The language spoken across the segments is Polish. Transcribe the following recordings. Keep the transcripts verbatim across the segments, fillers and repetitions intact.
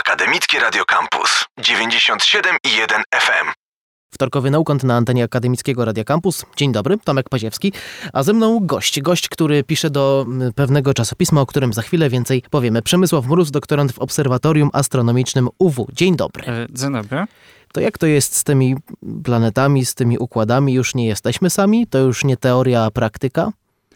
Akademickie Radio Campus dziewięćdziesiąt siedem i jeden F M. Wtorkowy naukąt na antenie Akademickiego Radia Campus. Dzień dobry, Tomek Paziewski, a ze mną gość. Gość, który pisze do pewnego czasopisma, o którym za chwilę więcej powiemy. Przemysław Mróz, doktorant w Obserwatorium Astronomicznym U W. Dzień dobry. Dzień dobry. To jak to jest z tymi planetami, z tymi układami? Już nie jesteśmy sami? To już nie teoria, a praktyka?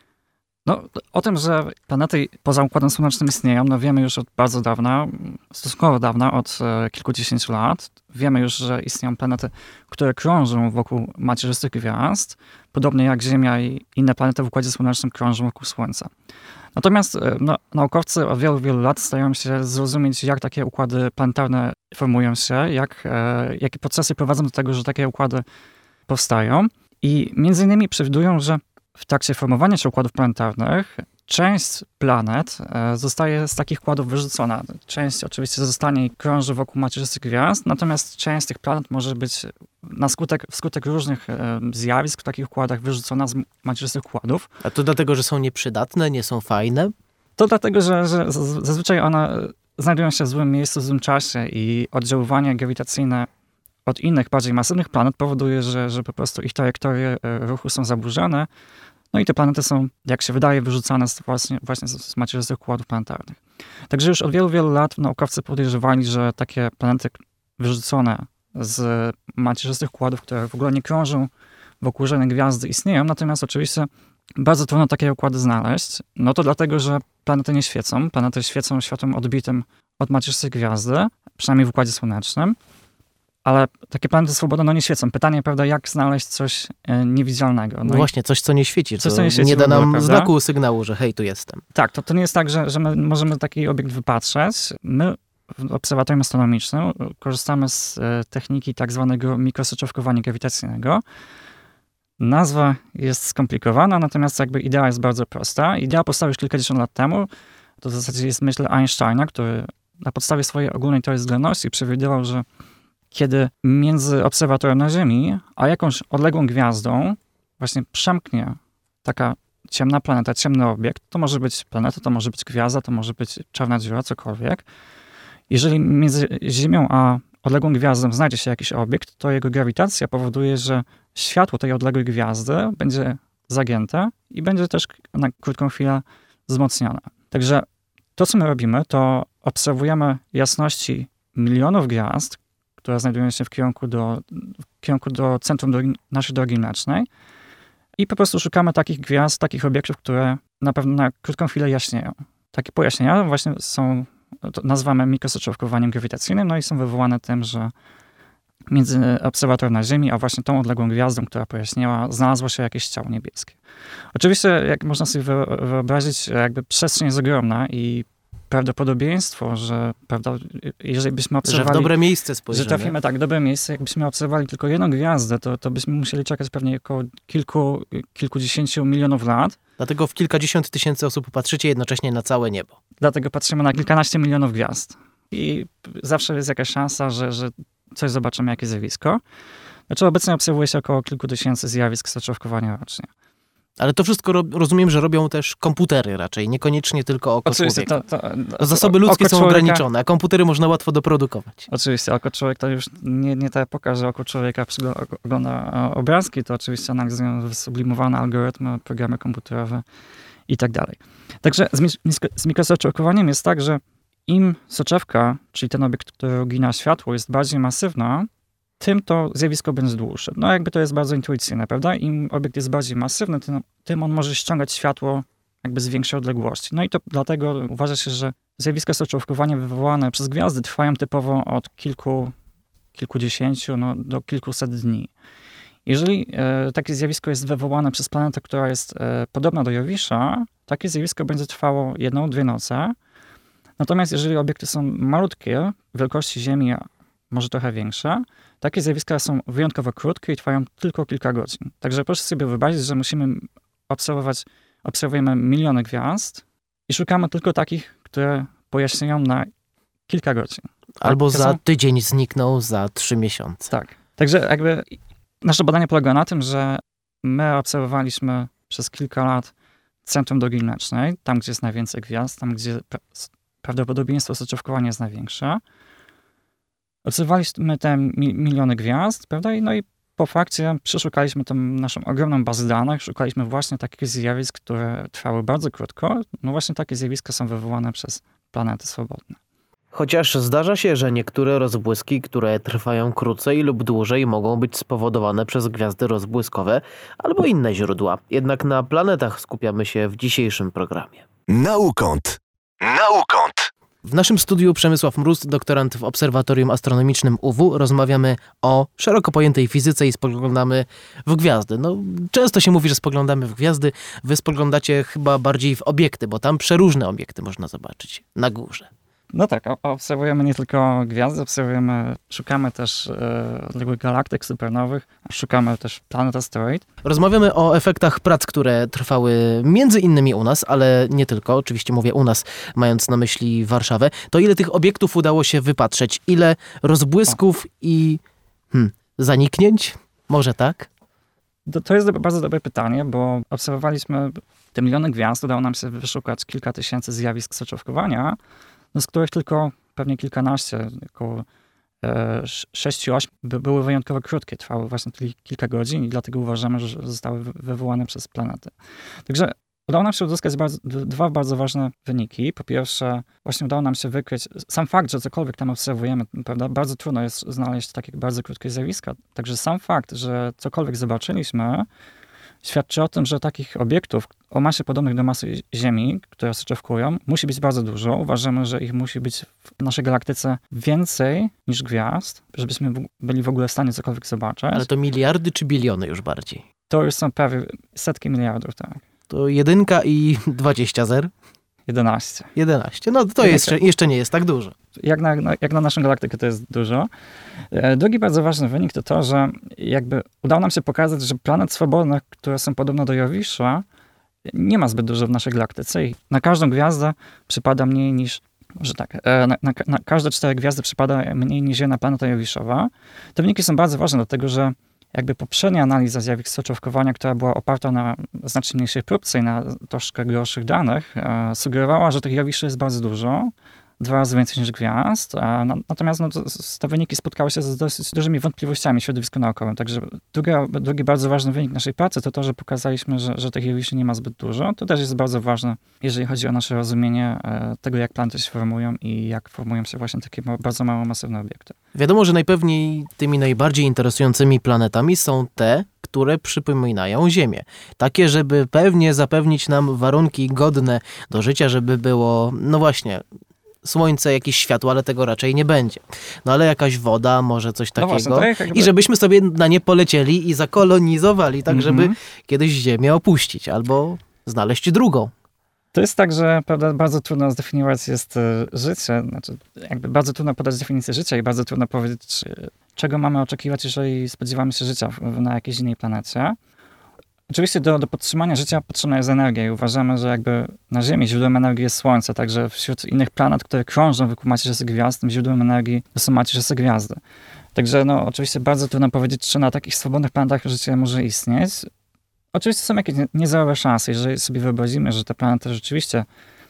No, o tym, że planety poza Układem Słonecznym istnieją, no wiemy już od bardzo dawna, stosunkowo dawna, od e, kilkudziesięciu lat. Wiemy już, że istnieją planety, które krążą wokół macierzystych gwiazd, podobnie jak Ziemia i inne planety w Układzie Słonecznym krążą wokół Słońca. Natomiast e, no, naukowcy od wielu, wielu lat starają się zrozumieć, jak takie układy planetarne formują się, jak, e, jakie procesy prowadzą do tego, że takie układy powstają. I między innymi przewidują, że w trakcie formowania się układów planetarnych część planet zostaje z takich układów wyrzucona. Część oczywiście zostanie i krąży wokół macierzystych gwiazd, natomiast część z tych planet może być na skutek, wskutek różnych zjawisk w takich układach wyrzucona z macierzystych układów. A to dlatego, że są nieprzydatne, nie są fajne? To dlatego, że, że zazwyczaj one znajdują się w złym miejscu, w złym czasie i oddziaływanie grawitacyjne od innych, bardziej masywnych planet powoduje, że, że po prostu ich trajektorie ruchu są zaburzone. No i te planety są, jak się wydaje, wyrzucane z właśnie, właśnie z macierzystych układów planetarnych. Także już od wielu, wielu lat naukowcy podejrzewali, że takie planety wyrzucone z macierzystych układów, które w ogóle nie krążą wokół żadnej gwiazdy, istnieją. Natomiast oczywiście bardzo trudno takie układy znaleźć. No to dlatego, że planety nie świecą. Planety świecą światłem odbitym od macierzystej gwiazdy, przynajmniej w Układzie Słonecznym. Ale takie planety swobodne no nie świecą. Pytanie, prawda, jak znaleźć coś e, niewidzialnego? No, no właśnie, coś, co nie świeci. Coś, co co nie, świeci nie da ogóle, nam prawda? znaku, sygnału, że hej, tu jestem. Tak, to, to nie jest tak, że, że my możemy taki obiekt wypatrzeć. My w Obserwatorium Astronomicznym korzystamy z e, techniki tak zwanego mikrosoczewkowania grawitacyjnego. Nazwa jest skomplikowana, natomiast jakby idea jest bardzo prosta. Idea powstała już kilkadziesiąt lat temu. To w zasadzie jest myśl Einsteina, który na podstawie swojej ogólnej teorii względności przewidywał, że kiedy między obserwatorem na Ziemi, a jakąś odległą gwiazdą właśnie przemknie taka ciemna planeta, ciemny obiekt, to może być planeta, to może być gwiazda, to może być czarna dziura, cokolwiek. Jeżeli między Ziemią a odległą gwiazdą znajdzie się jakiś obiekt, to jego grawitacja powoduje, że światło tej odległej gwiazdy będzie zagięte i będzie też na krótką chwilę wzmocnione. Także to, co my robimy, to obserwujemy jasności milionów gwiazd, które znajdują się w kierunku do, w kierunku do centrum drogi, naszej drogi mlecznej i po prostu szukamy takich gwiazd, takich obiektów, które na pewno na krótką chwilę jaśnieją. Takie pojaśnienia właśnie są, to nazywamy mikrosoczewkowaniem grawitacyjnym, no i są wywołane tym, że między obserwatorem na Ziemi, a właśnie tą odległą gwiazdą, która pojaśniała, znalazło się jakieś ciało niebieskie. Oczywiście, jak można sobie wyobrazić, jakby przestrzeń jest ogromna i prawdopodobieństwo, że prawda, jeżeli byśmy obserwowali... Że w dobre miejsce spojrzymy. Że trafimy tak, w dobre miejsce. Jakbyśmy obserwowali tylko jedną gwiazdę, to, to byśmy musieli czekać pewnie około kilku, kilkudziesięciu milionów lat. Dlatego w kilkadziesiąt tysięcy osób patrzycie jednocześnie na całe niebo. Dlatego patrzymy na kilkanaście milionów gwiazd. I zawsze jest jakaś szansa, że, że coś zobaczymy, jakieś zjawisko. Znaczy obecnie obserwuje się około kilku tysięcy zjawisk soczewkowania rocznie. Ale to wszystko ro- rozumiem, że robią też komputery raczej, niekoniecznie tylko oko Oczywiście, człowieka. to, to, to, Zasoby ludzkie oko są człowieka, ograniczone, a komputery można łatwo doprodukować. Oczywiście, oko człowieka to już nie, nie ta epoka, że oko człowieka ogląda obrazki, to oczywiście analizują wysublimowane algorytmy, programy komputerowe i tak dalej. Także z, z mikrosoczewkowaniem jest tak, że im soczewka, czyli ten obiekt, który ugina światło, jest bardziej masywna, tym to zjawisko będzie dłuższe. No jakby to jest bardzo intuicyjne, prawda? Im obiekt jest bardziej masywny, tym, tym on może ściągać światło jakby z większej odległości. No i to dlatego uważa się, że zjawiska soczewkowania wywołane przez gwiazdy trwają typowo od kilku, kilkudziesięciu no, do kilkuset dni. Jeżeli e, takie zjawisko jest wywołane przez planetę, która jest e, podobna do Jowisza, takie zjawisko będzie trwało jedną, dwie noce. Natomiast jeżeli obiekty są malutkie, wielkości Ziemi, może trochę większe, takie zjawiska są wyjątkowo krótkie i trwają tylko kilka godzin. Także proszę sobie wyobrazić, że musimy obserwować, obserwujemy miliony gwiazd i szukamy tylko takich, które pojaśniają na kilka godzin. Albo tak, za są... tydzień znikną, za trzy miesiące. Tak. Także jakby nasze badanie polega na tym, że my obserwowaliśmy przez kilka lat centrum drogi mlecznej, tam gdzie jest najwięcej gwiazd, tam gdzie pra- prawdopodobieństwo soczewkowania jest największe. Obserwowaliśmy te mi- miliony gwiazd, prawda? I no i po fakcie przeszukaliśmy tą naszą ogromną bazę danych, szukaliśmy właśnie takich zjawisk, które trwały bardzo krótko. No właśnie takie zjawiska są wywołane przez planety swobodne. Chociaż zdarza się, że niektóre rozbłyski, które trwają krócej lub dłużej, mogą być spowodowane przez gwiazdy rozbłyskowe albo inne źródła. Jednak na planetach skupiamy się w dzisiejszym programie. Naukąt. Naukąt. W naszym studiu Przemysław Mróz, doktorant w Obserwatorium Astronomicznym U W. Rozmawiamy o szeroko pojętej fizyce i spoglądamy w gwiazdy. No, często się mówi, że spoglądamy w gwiazdy. Wy spoglądacie chyba bardziej w obiekty, bo tam przeróżne obiekty można zobaczyć na górze. No tak, obserwujemy nie tylko gwiazdy, obserwujemy, szukamy też e, odległych galaktyk supernowych, szukamy też planet, asteroid. Rozmawiamy o efektach prac, które trwały między innymi u nas, ale nie tylko, oczywiście mówię u nas, mając na myśli Warszawę. To ile tych obiektów udało się wypatrzeć? Ile rozbłysków o. i hmm, zaniknięć? Może tak? To, to jest bardzo dobre pytanie, bo obserwowaliśmy te miliony gwiazd, udało nam się wyszukać kilka tysięcy zjawisk soczewkowania, no z których tylko pewnie kilkanaście, około e, sześć osiem by były wyjątkowo krótkie, trwały właśnie tylko kilka godzin i dlatego uważamy, że zostały wywołane przez planety. Także udało nam się uzyskać bardzo, dwa bardzo ważne wyniki. Po pierwsze, właśnie udało nam się wykryć sam fakt, że cokolwiek tam obserwujemy, prawda, bardzo trudno jest znaleźć takie bardzo krótkie zjawiska. Także sam fakt, że cokolwiek zobaczyliśmy, świadczy o tym, że takich obiektów o masie podobnych do masy Ziemi, które soczewkują, musi być bardzo dużo. Uważamy, że ich musi być w naszej galaktyce więcej niż gwiazd, żebyśmy byli w ogóle w stanie cokolwiek zobaczyć. Ale to miliardy czy biliony już bardziej? To już są prawie setki miliardów, tak. To jedynka i dwadzieścia zer? jedenaście. jedenaście. No to jeszcze, jeszcze nie jest tak dużo. Jak na, jak na naszą galaktykę to jest dużo. Drugi bardzo ważny wynik to to, że jakby udało nam się pokazać, że planet swobodnych, które są podobne do Jowisza, nie ma zbyt dużo w naszej galaktyce i na każdą gwiazdę przypada mniej niż, może tak, na, na, na każde cztery gwiazdy przypada mniej niż jedna planeta Jowiszowa. Te wyniki są bardzo ważne, dlatego że jakby poprzednia analiza zjawisk soczewkowania, która była oparta na znacznie mniejszej próbce i na troszkę gorszych danych, e, sugerowała, że tych Jowiszy jest bardzo dużo, dwa razy więcej niż gwiazd, a na, natomiast no, to, te wyniki spotkały się z dosyć dużymi wątpliwościami w środowisku naukowym. Także drugi, drugi bardzo ważny wynik naszej pracy to to, że pokazaliśmy, że, że tych Jowiszy nie ma zbyt dużo. To też jest bardzo ważne, jeżeli chodzi o nasze rozumienie e, tego, jak planety się formują i jak formują się właśnie takie bardzo mało masywne obiekty. Wiadomo, że najpewniej tymi najbardziej interesującymi planetami są te, które przypominają Ziemię. Takie, żeby pewnie zapewnić nam warunki godne do życia, żeby było, no właśnie, słońce, jakieś światło, ale tego raczej nie będzie. No ale jakaś woda, może coś takiego. No właśnie, tak jakby... I żebyśmy sobie na nie polecieli i zakolonizowali, tak mm-hmm. żeby kiedyś Ziemię opuścić albo znaleźć drugą. To jest tak, że prawda, bardzo trudno zdefiniować jest y, życie, znaczy jakby bardzo trudno podać definicję życia i bardzo trudno powiedzieć, y, czego mamy oczekiwać, jeżeli spodziewamy się życia w, na jakiejś innej planecie. Oczywiście do, do podtrzymania życia potrzebna jest energia i uważamy, że jakby na Ziemi źródłem energii jest Słońce, także wśród innych planet, które krążą wokół macierzysty gwiazd, tym źródłem energii to są macierzyste gwiazdy. Także no oczywiście bardzo trudno powiedzieć, czy na takich swobodnych planetach życie może istnieć. Oczywiście są jakieś niezerowe szanse, jeżeli sobie wyobrazimy, że te planety rzeczywiście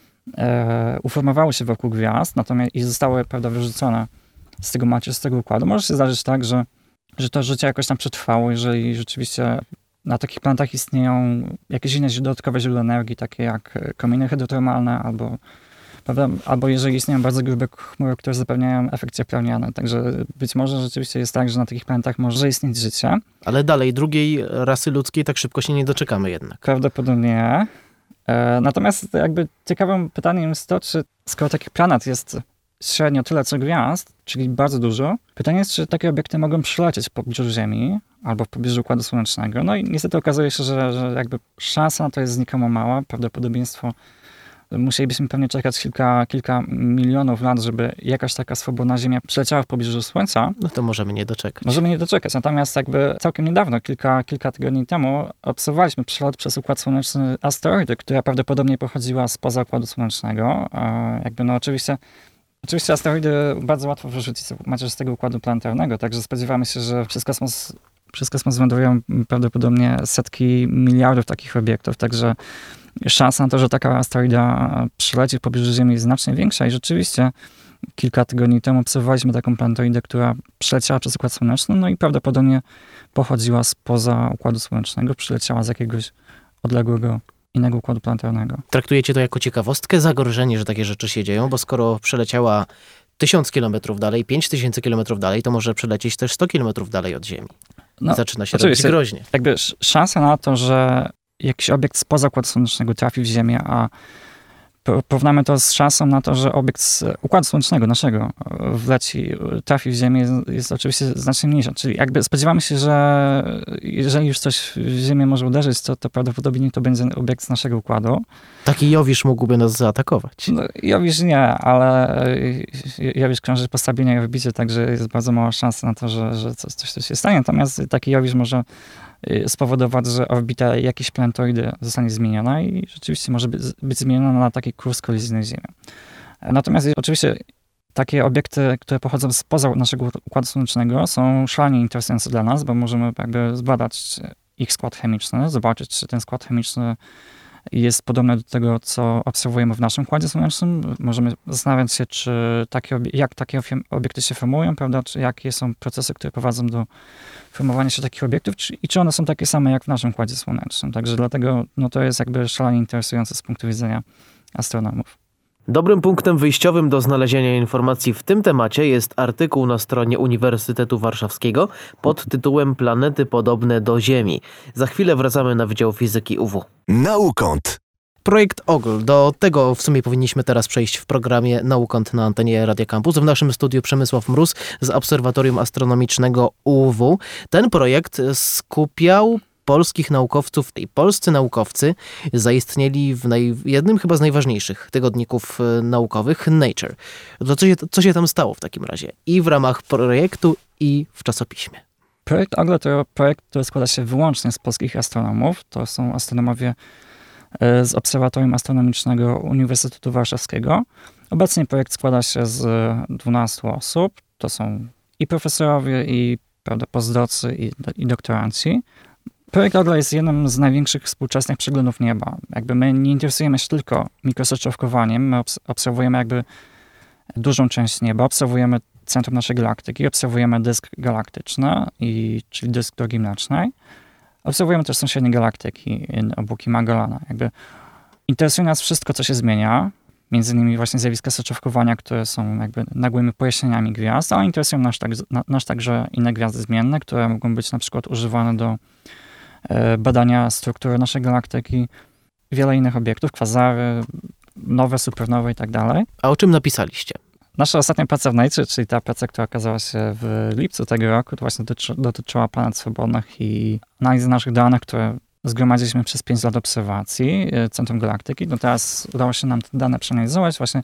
e, uformowały się wokół gwiazd, natomiast i zostały, prawda, wyrzucone z tego macierzystego układu. Może się zdarzyć tak, że, że to życie jakoś tam przetrwało, jeżeli rzeczywiście na takich planetach istnieją jakieś inne dodatkowe źródła energii, takie jak kominy hydrotermalne, albo, prawda, albo jeżeli istnieją bardzo grube chmury, które zapewniają efekt cieplarniany. Także być może rzeczywiście jest tak, że na takich planetach może istnieć życie. Ale dalej, drugiej rasy ludzkiej tak szybko się nie doczekamy jednak. Prawdopodobnie nie. E, natomiast jakby ciekawym pytaniem jest to, czy skoro takich planet jest średnio tyle co gwiazd, czyli bardzo dużo, pytanie jest, czy takie obiekty mogą przylecieć w pobliżu Ziemi albo w pobliżu Układu Słonecznego. No i niestety okazuje się, że, że jakby szansa na to jest znikomo mała. Prawdopodobieństwo musielibyśmy pewnie czekać kilka, kilka milionów lat, żeby jakaś taka swobodna Ziemia przyleciała w pobliżu Słońca. No to możemy nie doczekać. Możemy nie doczekać. Natomiast jakby całkiem niedawno, kilka, kilka tygodni temu, obserwowaliśmy przelot przez Układ Słoneczny asteroidy, która prawdopodobnie pochodziła spoza Układu Słonecznego. E, jakby no oczywiście Oczywiście asteroidy bardzo łatwo wyrzucić z macierzystego układu planetarnego, także spodziewamy się, że przez kosmos, przez kosmos wędrują prawdopodobnie setki miliardów takich obiektów, także szansa na to, że taka asteroida przyleci w pobliżu Ziemi jest znacznie większa i rzeczywiście kilka tygodni temu obserwowaliśmy taką planetoidę, która przyleciała przez Układ Słoneczny, no i prawdopodobnie pochodziła spoza Układu Słonecznego, przyleciała z jakiegoś odległego innego układu planetarnego. Traktujecie to jako ciekawostkę, zagrożenie, że takie rzeczy się dzieją, bo skoro przeleciała tysiąc kilometrów dalej, pięć tysięcy kilometrów dalej, to może przelecieć też sto kilometrów dalej od Ziemi. No, Zaczyna się robić groźnie. Jakby szansa na to, że jakiś obiekt spoza Układu Słonecznego trafi w Ziemię, a porównamy to z szansą na to, że obiekt z Układu Słonecznego, naszego, wleci, trafi w Ziemię, jest, jest oczywiście znacznie mniejsza. Czyli jakby spodziewamy się, że jeżeli już coś w Ziemię może uderzyć, to, to prawdopodobnie to będzie obiekt z naszego układu. Taki Jowisz mógłby nas zaatakować. No, Jowisz nie, ale Jowisz krąży po stabilnej orbicie, także jest bardzo mała szansa na to, że, że coś, coś się stanie. Natomiast taki Jowisz może spowodować, że orbita jakiejś planetoidy zostanie zmieniona i rzeczywiście może być, być zmieniona na taki kurs kolizyjny z Ziemią. Natomiast oczywiście takie obiekty, które pochodzą spoza naszego Układu Słonecznego, są szalenie interesujące dla nas, bo możemy jakby zbadać ich skład chemiczny, zobaczyć, czy ten skład chemiczny jest podobny do tego, co obserwujemy w naszym Układzie Słonecznym. Możemy zastanawiać się, czy takie, jak takie obiekty się formują, prawda? Czy jakie są procesy, które prowadzą do formowania się takich obiektów, czy, i czy one są takie same jak w naszym Układzie Słonecznym. Także dlatego no, to jest jakby szalenie interesujące z punktu widzenia astronomów. Dobrym punktem wyjściowym do znalezienia informacji w tym temacie jest artykuł na stronie Uniwersytetu Warszawskiego pod tytułem Planety podobne do Ziemi. Za chwilę wracamy na Wydział Fizyki U W. Naukąt. Projekt O G L. Do tego w sumie powinniśmy teraz przejść w programie Naukąt na antenie Radia Campus. W naszym studiu Przemysław Mróz z Obserwatorium Astronomicznego U W. Ten projekt skupiał polskich naukowców. I polscy naukowcy zaistnieli w naj... jednym chyba z najważniejszych tygodników naukowych, Nature. To co się, co się tam stało w takim razie? I w ramach projektu, i w czasopiśmie. Projekt O G L to projekt, który składa się wyłącznie z polskich astronomów. To są astronomowie z Obserwatorium Astronomicznego Uniwersytetu Warszawskiego. Obecnie projekt składa się z dwunastu osób. To są i profesorowie, i prawda, postdocy, i, i doktoranci. Projekt O G L jest jednym z największych współczesnych przeglądów nieba. Jakby my nie interesujemy się tylko mikrosoczewkowaniem, my obserwujemy jakby dużą część nieba, obserwujemy centrum naszej galaktyki, obserwujemy dysk galaktyczny, i, czyli dysk Drogi Mlecznej. Obserwujemy też sąsiednie galaktyki, obłoki Magellana. Jakby interesuje nas wszystko, co się zmienia, między innymi właśnie zjawiska soczewkowania, które są jakby nagłymi pojaśnieniami gwiazd, ale interesują nas, tak, nas także inne gwiazdy zmienne, które mogą być na przykład używane do e, badania struktury naszej galaktyki, wiele innych obiektów, kwazary, nowe, supernowe i tak dalej. A o czym napisaliście? Nasza ostatnia praca w Nature, czyli ta praca, która okazała się w lipcu tego roku, to właśnie dotyczy, dotyczyła planet swobodnych i analizy naszych danych, które zgromadziliśmy przez pięć lat obserwacji Centrum Galaktyki. No teraz udało się nam te dane przeanalizować. Właśnie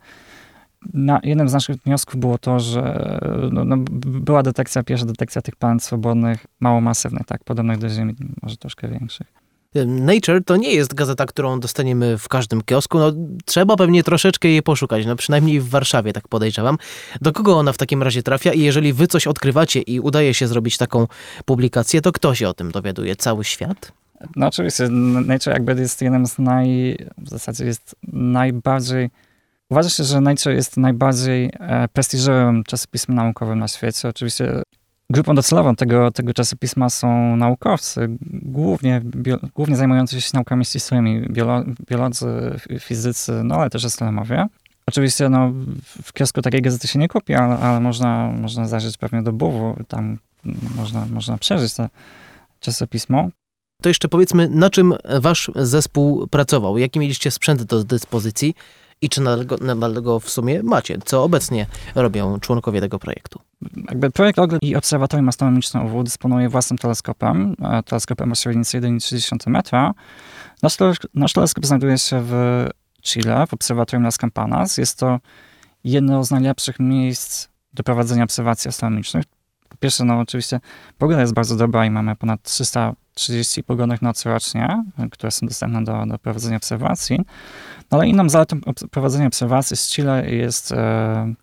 na, jednym z naszych wniosków było to, że no, no, była detekcja, pierwsza detekcja tych planet swobodnych, mało masywnych, tak, podobnych do Ziemi, może troszkę większych. Nature to nie jest gazeta, którą dostaniemy w każdym kiosku. No, trzeba pewnie troszeczkę jej poszukać, no przynajmniej w Warszawie, tak podejrzewam. Do kogo ona w takim razie trafia i jeżeli wy coś odkrywacie i udaje się zrobić taką publikację, to kto się o tym dowiaduje? Cały świat? No oczywiście, Nature jakby jest jednym z naj... w zasadzie jest najbardziej... Uważa się, że Nature jest najbardziej e, prestiżowym czasopismem naukowym na świecie. Oczywiście grupą docelową tego, tego czasopisma są naukowcy, głównie, bio, głównie zajmujący się naukami ścisłymi, biolo, biolodzy, fizycy, no ale też astronomowie. Oczywiście no, w kiosku takiej gazety się nie kupi, ale, ale można, można zajrzeć pewnie do B U W, tam można, można przeżyć to czasopismo. To jeszcze powiedzmy, na czym wasz zespół pracował? Jaki mieliście sprzęt do dyspozycji i czy nadal go, nadal go w sumie macie? Co obecnie robią członkowie tego projektu? Jakby projekt O G L i Obserwatorium Astronomiczne U W dysponuje własnym teleskopem, teleskopem o średnicy jeden przecinek trzy metra. Nasz, nasz teleskop znajduje się w Chile, w Obserwatorium Las Campanas. Jest to jedno z najlepszych miejsc do prowadzenia obserwacji astronomicznych. Po pierwsze, no oczywiście pogoda jest bardzo dobra i mamy ponad trzysta trzydzieści pogodnych nocy rocznie, które są dostępne do, do prowadzenia obserwacji. No, ale inną zaletą prowadzenia obserwacji z Chile jest e,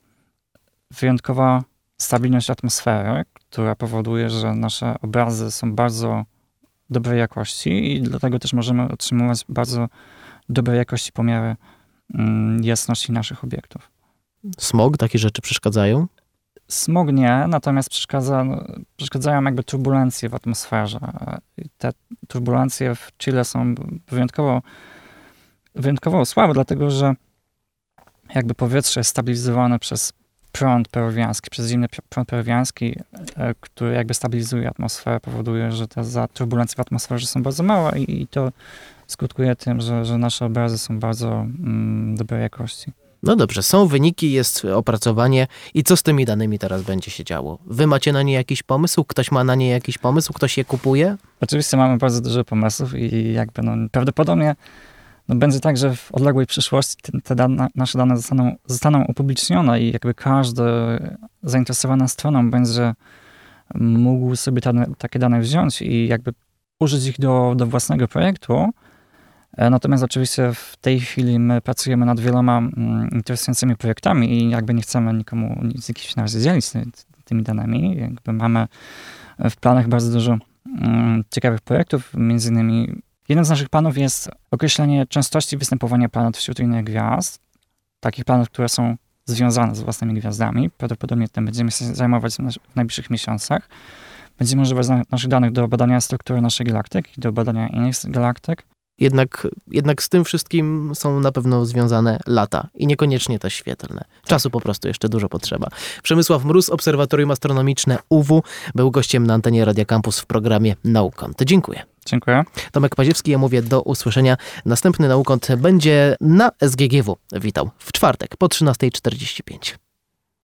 wyjątkowa stabilność atmosfery, która powoduje, że nasze obrazy są bardzo dobrej jakości i dlatego też możemy otrzymywać bardzo dobrej jakości pomiary mm, jasności naszych obiektów. Smog, takie rzeczy przeszkadzają? Smog nie, natomiast przeszkadza, przeszkadzają jakby turbulencje w atmosferze. I te turbulencje w Chile są wyjątkowo, wyjątkowo słabe, dlatego że jakby powietrze jest stabilizowane przez prąd peruwiański, przez zimny prąd peruwiański, który jakby stabilizuje atmosferę, powoduje, że te za turbulencje w atmosferze są bardzo małe i, i to skutkuje tym, że, że nasze obrazy są bardzo mm, dobrej jakości. No dobrze, są wyniki, jest opracowanie i co z tymi danymi teraz będzie się działo? Wy macie na nie jakiś pomysł? Ktoś ma na nie jakiś pomysł? Ktoś je kupuje? Oczywiście mamy bardzo dużo pomysłów i jakby no, prawdopodobnie no, będzie tak, że w odległej przyszłości te, te dane, nasze dane zostaną, zostaną upublicznione i jakby każda zainteresowana stroną będzie mógł sobie te, takie dane wziąć i jakby użyć ich do, do własnego projektu. Natomiast oczywiście w tej chwili my pracujemy nad wieloma mm, interesującymi projektami i jakby nie chcemy nikomu z jakichś na razie dzielić ty, tymi danymi. Jakby mamy w planach bardzo dużo mm, ciekawych projektów. Między innymi jednym z naszych planów jest określenie częstości występowania planet wśród innych gwiazd. Takich planów, które są związane z własnymi gwiazdami. Prawdopodobnie tym będziemy się zajmować w najbliższych miesiącach. Będziemy używać naszych danych do badania struktury naszej galaktyki, do badania innych galaktyk. Jednak, jednak z tym wszystkim są na pewno związane lata i niekoniecznie te świetlne. Czasu po prostu jeszcze dużo potrzeba. Przemysław Mróz, Obserwatorium Astronomiczne U W, był gościem na antenie Radia Campus w programie Naukąt. Dziękuję. Dziękuję. Tomek Paziewski, ja mówię do usłyszenia. Następny Naukąt będzie na S G G W. Witał w czwartek po trzynasta czterdzieści pięć.